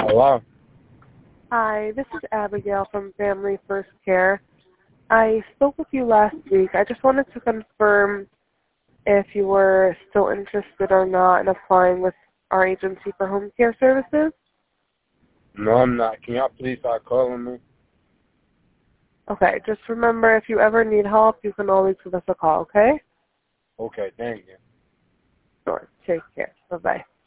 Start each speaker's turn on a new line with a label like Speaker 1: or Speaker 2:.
Speaker 1: Hello?
Speaker 2: Hi, this is Abigail from Family First Care. I spoke with you last week. I just wanted to confirm if you were still interested or not in applying with our agency for home care services.
Speaker 1: No, I'm not. Can y'all please start calling me?
Speaker 2: Okay, just remember if you ever need help, you can always give us a call, okay?
Speaker 1: Okay, thank you.
Speaker 2: Sure. Take care. Bye-bye.